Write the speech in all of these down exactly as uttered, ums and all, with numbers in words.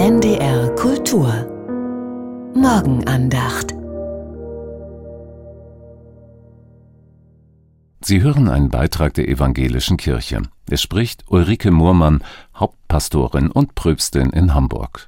N D R Kultur Morgenandacht. Sie hören einen Beitrag der Evangelischen Kirche. Es spricht Ulrike Murmann, Hauptpastorin und Pröpstin in Hamburg.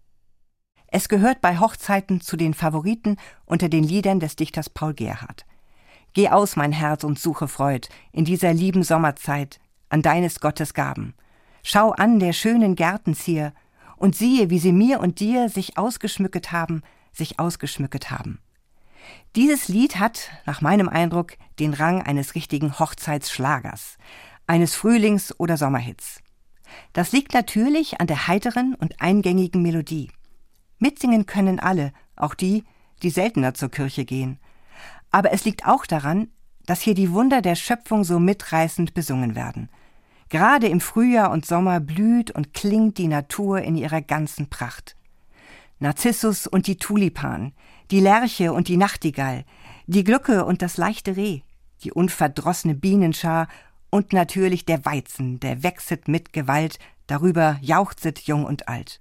Es gehört bei Hochzeiten zu den Favoriten unter den Liedern des Dichters Paul Gerhardt. Geh aus, mein Herz, und suche Freud in dieser lieben Sommerzeit an deines Gottes Gaben. Schau an der schönen Gärtenzier und siehe, wie sie mir und dir sich ausgeschmücket haben, sich ausgeschmücket haben. Dieses Lied hat, nach meinem Eindruck, den Rang eines richtigen Hochzeitsschlagers, eines Frühlings- oder Sommerhits. Das liegt natürlich an der heiteren und eingängigen Melodie. Mitsingen können alle, auch die, die seltener zur Kirche gehen. Aber es liegt auch daran, dass hier die Wunder der Schöpfung so mitreißend besungen werden. Gerade im Frühjahr und Sommer blüht und klingt die Natur in ihrer ganzen Pracht. Narzissus und die Tulipan, die Lerche und die Nachtigall, die Glucke und das leichte Reh, die unverdrossene Bienenschar und natürlich der Weizen, der wächset mit Gewalt, darüber jauchzet jung und alt.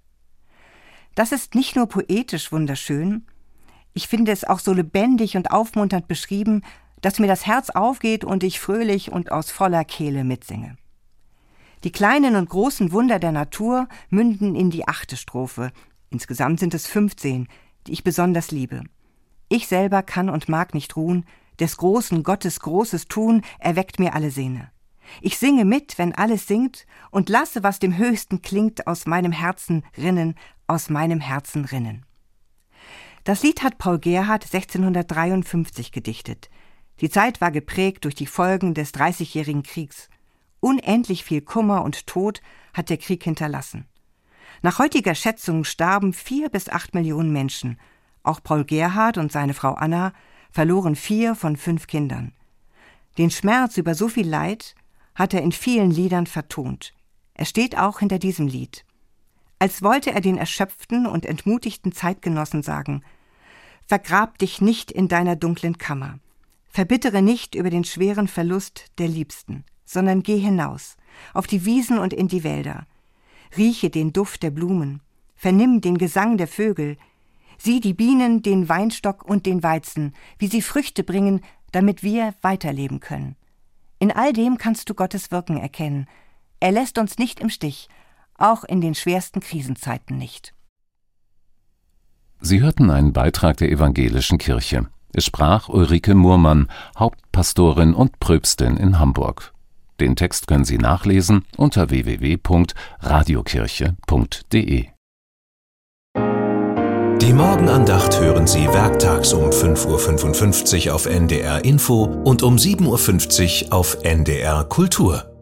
Das ist nicht nur poetisch wunderschön, ich finde es auch so lebendig und aufmunternd beschrieben, dass mir das Herz aufgeht und ich fröhlich und aus voller Kehle mitsinge. Die kleinen und großen Wunder der Natur münden in die achte Strophe. Insgesamt sind es fünfzehn, die ich besonders liebe. Ich selber kann und mag nicht ruhen, des großen Gottes großes Tun erweckt mir alle Sehne. Ich singe mit, wenn alles singt, und lasse, was dem Höchsten klingt, aus meinem Herzen rinnen, aus meinem Herzen rinnen. Das Lied hat Paul Gerhardt sechzehnhundertdreiundfünfzig gedichtet. Die Zeit war geprägt durch die Folgen des Dreißigjährigen Kriegs. Unendlich viel Kummer und Tod hat der Krieg hinterlassen. Nach heutiger Schätzung starben vier bis acht Millionen Menschen. Auch Paul Gerhardt und seine Frau Anna verloren vier von fünf Kindern. Den Schmerz über so viel Leid hat er in vielen Liedern vertont. Er steht auch hinter diesem Lied. Als wollte er den erschöpften und entmutigten Zeitgenossen sagen: Vergrab dich nicht in deiner dunklen Kammer. Verbittere nicht über den schweren Verlust der Liebsten, sondern geh hinaus, auf die Wiesen und in die Wälder. Rieche den Duft der Blumen, vernimm den Gesang der Vögel, sieh die Bienen, den Weinstock und den Weizen, wie sie Früchte bringen, damit wir weiterleben können. In all dem kannst du Gottes Wirken erkennen. Er lässt uns nicht im Stich, auch in den schwersten Krisenzeiten nicht. Sie hörten einen Beitrag der Evangelischen Kirche. Es sprach Ulrike Murmann, Hauptpastorin und Pröpstin in Hamburg. Den Text können Sie nachlesen unter w w w punkt radiokirche punkt d e. Die Morgenandacht hören Sie werktags um fünf Uhr fünfundfünfzig auf N D R Info und um sieben Uhr fünfzig auf N D R Kultur.